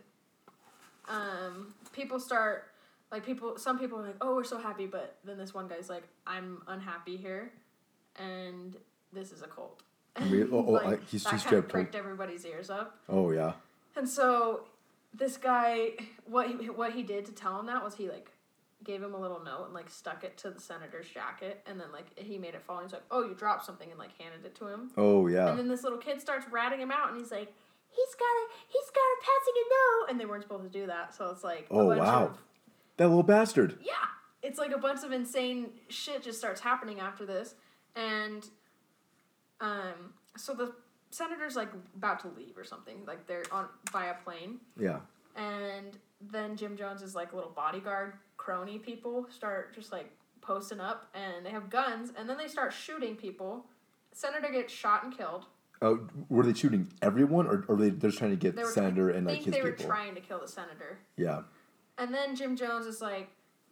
people start some people are like, oh, we're so happy, but then this one guy's like, I'm unhappy here, and this is a cult. He's that just kind of kept pricked everybody's ears up. Oh yeah. And so this guy, what he did to tell him that was he like gave him a little note and like stuck it to the senator's jacket, and then like he made it fall. And he's like, "Oh, you dropped something," and like handed it to him. Oh yeah. And then this little kid starts ratting him out, and he's like, "He's got a passing a note," and they weren't supposed to do that. So it's like, Oh, a bunch wow. of, That little bastard. yeah, it's like a bunch of insane shit just starts happening after this, and so senator's like about to leave or something. Like they're on by a plane. Yeah. And then Jim Jones's like little bodyguard crony people start just like posting up, and they have guns, and then they start shooting people. Senator gets shot and killed. Oh, were they shooting everyone, or were they just trying to get the senator and like his people? I think they were trying to kill the senator. Yeah. And then Jim Jones is like,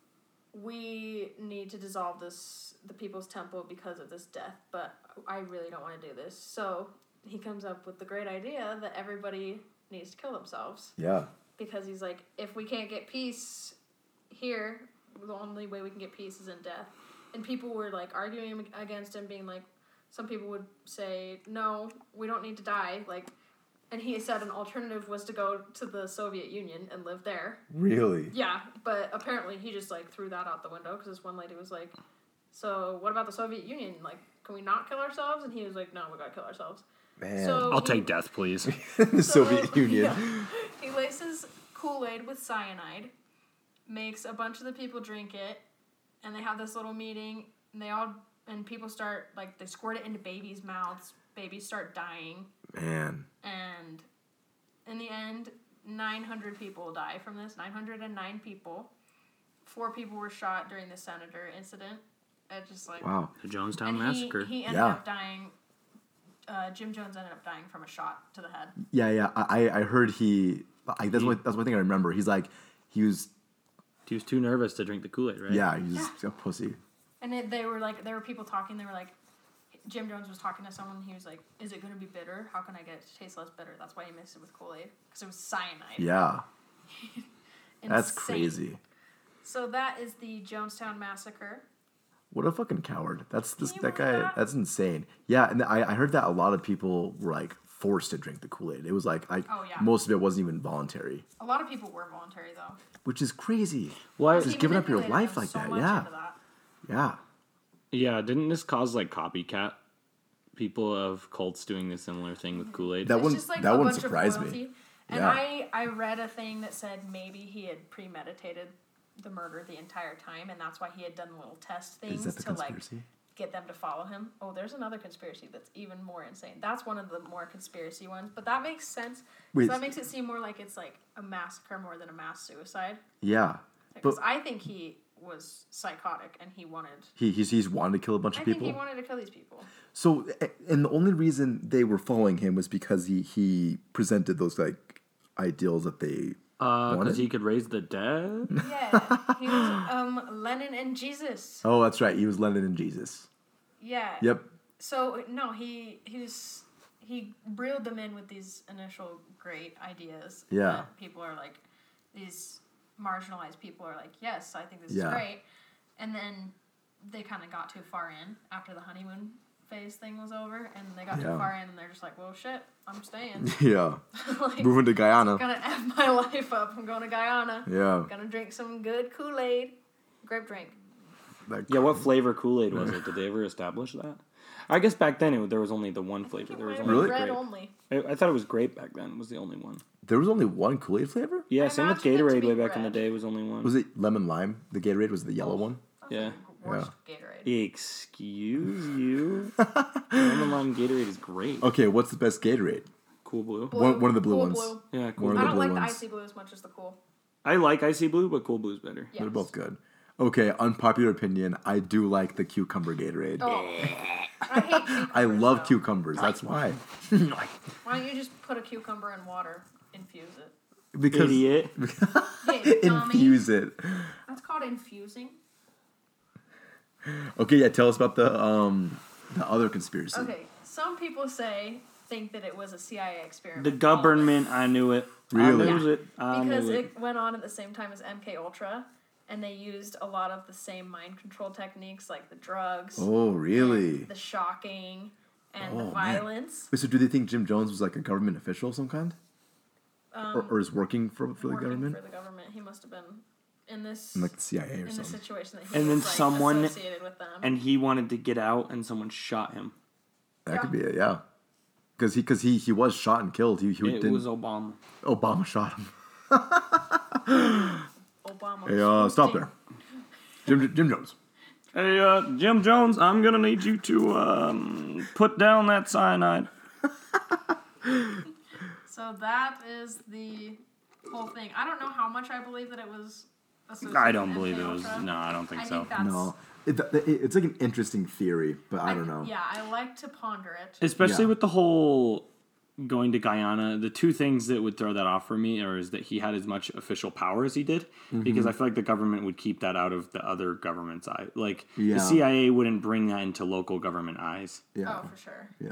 we need to dissolve the People's Temple because of this death, but I really don't want to do this. So he comes up with the great idea that everybody needs to kill themselves. Yeah. Because he's like, if we can't get peace here, the only way we can get peace is in death. And people were like arguing against him, being like, some people would say, no, we don't need to die. Like, and he said an alternative was to go to the Soviet Union and live there. Really? Yeah, but apparently he just like threw that out the window because this one lady was like, so what about the Soviet Union? Like, can we not kill ourselves? And he was like, no, we gotta kill ourselves. Man. So I'll take death, please. The Soviet Union. Yeah. He laces Kool-Aid with cyanide, makes a bunch of the people drink it, and they have this little meeting, and people start, like, they squirt it into babies' mouths. Babies start dying. Man. And in the end, 900 people die from this. 909 people. 4 people were shot during the senator incident. It's just like... Wow. The Jonestown and Massacre. He ended up dying... Jim Jones ended up dying from a shot to the head. Yeah. I heard that's one thing I remember. He was too nervous to drink the Kool-Aid, right? Yeah, he was a pussy. And there were people talking. They were like, Jim Jones was talking to someone. He was like, "Is it going to be bitter? How can I get it to taste less bitter?" That's why he mixed it with Kool-Aid, because it was cyanide. Yeah. That's crazy. So that is the Jonestown Massacre. What a fucking coward. That guy. That? That's insane. Yeah, and I heard that a lot of people were like forced to drink the Kool-Aid. It was like most of it wasn't even voluntary. A lot of people were voluntary though. Which is crazy. Why? Just giving up your life like that. Yeah. Yeah. Yeah, didn't this cause like copycat people of cults doing the similar thing with Kool-Aid? That wouldn't surprise me. And yeah. I read a thing that said maybe he had premeditated the murder the entire time, and that's why he had done little test things to like get them to follow him. Oh, there's another conspiracy that's even more insane. That's one of the more conspiracy ones, but that makes sense. So that makes it seem more like it's like a massacre more than a mass suicide. Yeah. Because I think he was psychotic and he wanted... He's wanted to kill a bunch of people? I think he wanted to kill these people. So, and the only reason they were following him was because he presented those, like, ideals that they wanted? Because he could raise the dead? Yeah. He was Lenin and Jesus. Oh, that's right. He was Lenin and Jesus. Yeah. Yep. So, no, he reeled them in with these initial great ideas. Yeah. That people are like, these marginalized people are like, yes, I think this is great. And then they kind of got too far in after the honeymoon phase thing was over, and they got too far in, and they're just like, well, shit, I'm staying. Yeah. Like, moving to Guyana. Gonna F my life up. I'm going to Guyana. Yeah. Gonna drink some good Kool-Aid. Grape drink. Yeah, what flavor Kool-Aid was it? Did they ever establish that? I guess back then there was only the one flavor. There was Really? Red grape. only. I thought it was grape back then. Was the only one. There was only one Kool-Aid flavor? Yeah, I same with imagined it to Gatorade be way back in the red. day was only one. Was it lemon lime? The Gatorade was the yellow one? Yeah. Worst Gatorade. Excuse you? Lemon lime Gatorade is great. Okay, what's the best Gatorade? Cool Blue. One of the blue Cool ones. Blue. Yeah, Cool One Blue. of I the don't blue like ones. the Icy Blue as much as the Cool. I like Icy Blue, but Cool Blue's better. Yes. They're both good. Okay, unpopular opinion. I do like the cucumber Gatorade. Oh. I hate cucumbers. I love though. cucumbers. That's why. Why don't you just put a cucumber in water, infuse it? Because Idiot. Hey, dummy. infuse it. That's called infusing. Okay, yeah. Tell us about the other conspiracy. Okay, some people think that it was a CIA experiment. The government, I knew it. Really? I knew it. I Because knew it. it went on at the same time as MK Ultra, and they used a lot of the same mind control techniques, like the drugs, Oh, really? the shocking, and Oh, the man. violence. Wait, so do they think Jim Jones was like a government official of some kind, or is working for the Working government, for the government, he must have been in this in like the CIA or in this something? situation that he And was then like, someone- associated with them. And he wanted to get out, and someone shot him. That could be it. Yeah, because he was shot and killed. He It didn't. was Obama. Obama shot him. Obama. Hey, stop there, Jim Jones. Hey, Jim Jones, I'm gonna need you to put down that cyanide. So that is the whole thing. I don't know how much I believe that it was associated I don't with believe MK it was. Ultra. No, I don't think so. think that's... No. It's like an interesting theory, but I don't know. Yeah, I like to ponder it. Especially Yeah. with the whole going to Guyana, the two things that would throw that off for me is that he had as much official power as he did, because I feel like the government would keep that out of the other government's eye. Like, Yeah. the CIA wouldn't bring that into local government eyes. Yeah. Oh, for sure. Yeah.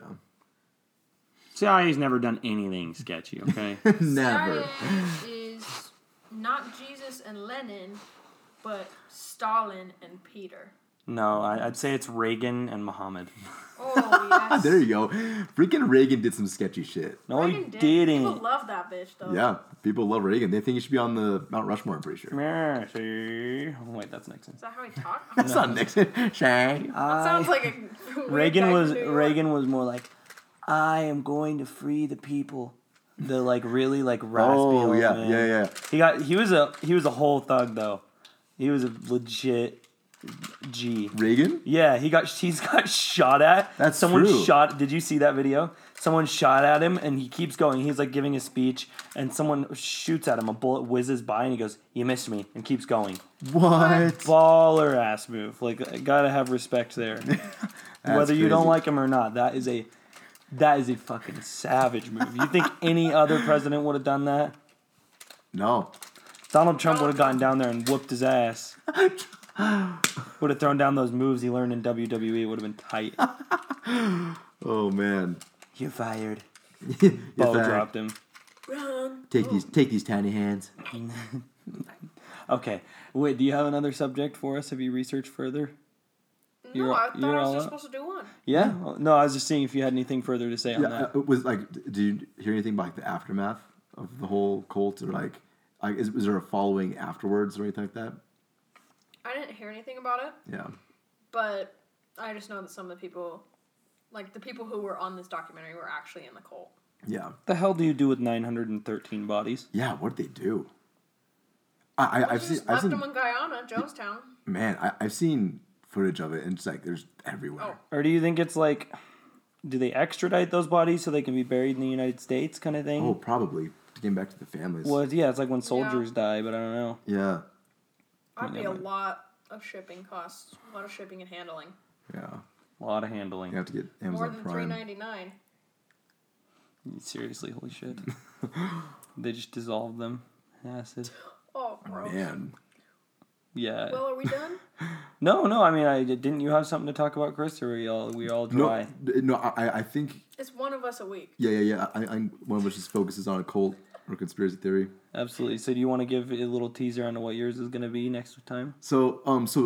CIA's never done anything sketchy, okay? Never. CIA is not Jesus and Lenin, but Stalin and Peter. No, I'd say it's Reagan and Muhammad. Oh, yes. There you go. Freaking Reagan did some sketchy shit. No, Reagan he did. didn't. People love that bitch, though. Yeah. People love Reagan. They think he should be on the Mount Rushmore, I'm pretty sure. Mercy. Oh, wait, that's Nixon. Is that how he talked? That's not Nixon. Shang. That sounds like a weird Reagan guy was from New York. Reagan was more like, I am going to free the people. The like really like raspy. Oh, old yeah. man. Yeah. He was a whole thug though. He was a legit G. Reagan? Yeah, he's got shot at. That's someone true. shot. Did you see that video? Someone shot at him, and he keeps going. He's like giving a speech, and someone shoots at him. A bullet whizzes by, and he goes, "You missed me," and keeps going. What? Baller ass move. Like, I gotta have respect there. Whether you don't crazy. like him or not, that is a fucking savage move. You think any other president would have done that? No. Donald Trump would have gotten down there and whooped his ass. Would have thrown down those moves he learned in WWE. It would have been tight. Oh, man. You're fired. You're Bo fired. dropped him. Take these tiny hands. Okay. Wait, do you have another subject for us? Have you researched further? No, I thought I was all just up? supposed to do one. Yeah? No, I was just seeing if you had anything further to say on Yeah, that. it was like, did you hear anything about like, the aftermath of the whole cult, or like is there a following afterwards or anything like that? I didn't hear anything about it, Yeah. but I just know that some of the people, like the people who were on this documentary, were actually in the cult. Yeah. What the hell do you do with 913 bodies? Yeah. What did they do? I've seen. Just left them in Guyana, Jonestown. Man, I've seen footage of it, and it's like there's everywhere. Or do you think it's like, do they extradite those bodies so they can be buried in the United States kind of thing? Oh, probably to get back to the families. Well, yeah, it's like when soldiers die, but I don't know. Yeah. That'd be a lot of shipping costs, a lot of shipping and handling. Yeah. A lot of handling. You have to get More Amazon than Prime. $3.99. Seriously, holy shit. They just dissolved them in acid. Oh, gross. Man. Yeah. Well, are we done? No, I mean, didn't you have something to talk about, Chris, or we all dry? No. I think. It's one of us a week. Yeah. I one of which just focuses on a cult or conspiracy theory. Absolutely. So do you want to give a little teaser on what yours is going to be next time? So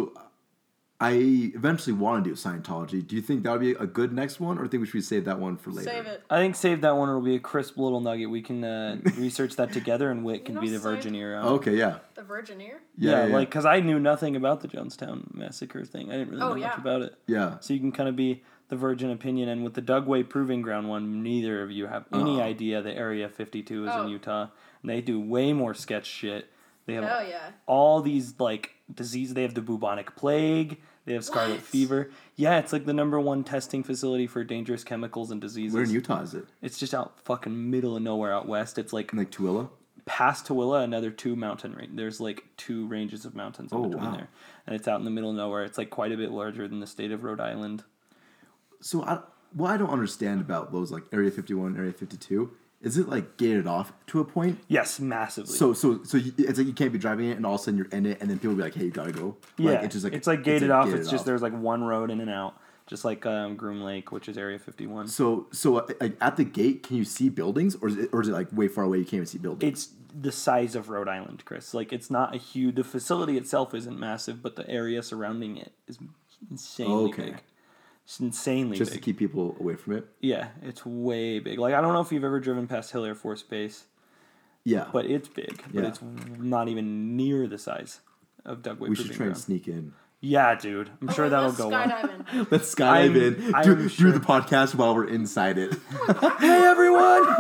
I eventually want to do Scientology. Do you think that would be a good next one, or do you think we should save that one for later? Save it. I think save that one. It'll be a crisp little nugget. We can research that together, and Whit can You be know, the Virgineer. Okay, yeah. The Virgin Ear? Yeah, like, because I knew nothing about the Jonestown Massacre thing. I didn't really know yeah. much about it. Yeah. So you can kind of be the virgin opinion. And with the Dugway Proving Ground one, neither of you have any idea that Area 52 is in Utah. And they do way more sketch shit. They have Hell yeah. all these, like, diseases. They have the bubonic plague. They have scarlet What? fever. Yeah, it's like the #1 testing facility for dangerous chemicals and diseases. Where in Utah is it? It's just out fucking middle of nowhere out west. It's like In like Tooele? past Tooele, another 2 mountain range. There's like 2 ranges of mountains in between wow. there. And it's out in the middle of nowhere. It's like quite a bit larger than the state of Rhode Island. So I don't understand about those like Area 51, Area 52. Is it like gated off to a point? Yes, massively. So it's like you can't be driving it, and all of a sudden you're in it, and then people be like, "Hey, you gotta go." yeah, Like, it's like gated off. gated It's just off. there's like one road in and out, just like Groom Lake, which is Area 51. So like at the gate, can you see buildings, or is it like way far away? You can't even see buildings. It's the size of Rhode Island, Chris. Like, it's not a huge. The facility itself isn't massive, but the area surrounding it is insanely Okay. big. It's insanely just big. to keep people away from it. Yeah, it's way big. Like, I don't know if you've ever driven past Hill Air Force Base, Yeah, but it's big. But Yeah. it's not even near the size of Dugway we should Proving try and Ground. sneak in. Yeah, dude. I'm sure that'll Let's go well. skydive in. Let's skydive in. I'm Do sure. the podcast while we're inside it. Hey, everyone!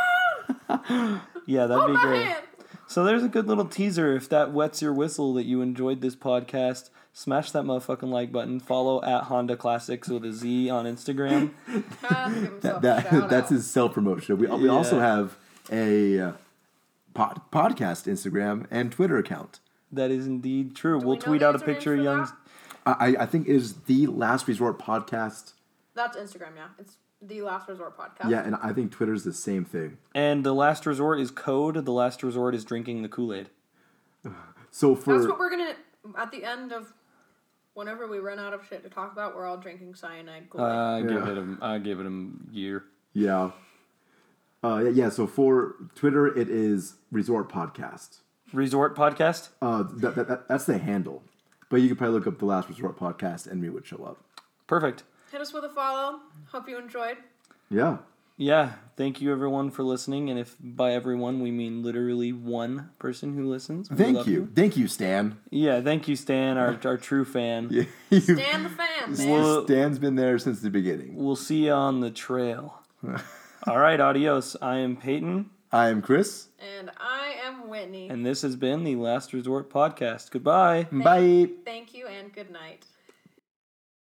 Yeah, that'd Oh, be my great. hand! So there's a good little teaser. If that wets your whistle that you enjoyed this podcast, Smash that motherfucking like button. Follow at Honda Classics with a Z on Instagram. That's his self-promotion. We also have a podcast Instagram and Twitter account. That is indeed true. We'll know tweet the out a username picture of for Young's. that? I think it is the Last Resort podcast. That's Instagram, yeah. It's the Last Resort podcast. Yeah, and I think Twitter's the same thing. And the last resort is code. The last resort is drinking the Kool-Aid. So That's what we're gonna at the end of whenever we run out of shit to talk about. We're all drinking cyanide Kool-Aid. I give it a year. Yeah. So for Twitter, it is Resort Podcast. Resort podcast? That's the handle. But you could probably look up the Last Resort Podcast and we would show up. Perfect. Hit us with a follow. Hope you enjoyed. Yeah. Yeah. Thank you, everyone, for listening. And if by everyone we mean literally one person who listens, we Thank love you. Thank you, Stan. Yeah. Thank you, Stan, our true fan. Yeah. Stand the fan, man. Well, Stan's been there since the beginning. We'll see you on the trail. All right. Adios. I am Peyton. I am Chris. And I am Whitney. And this has been the Last Resort Podcast. Goodbye. Bye. Thank you and good night.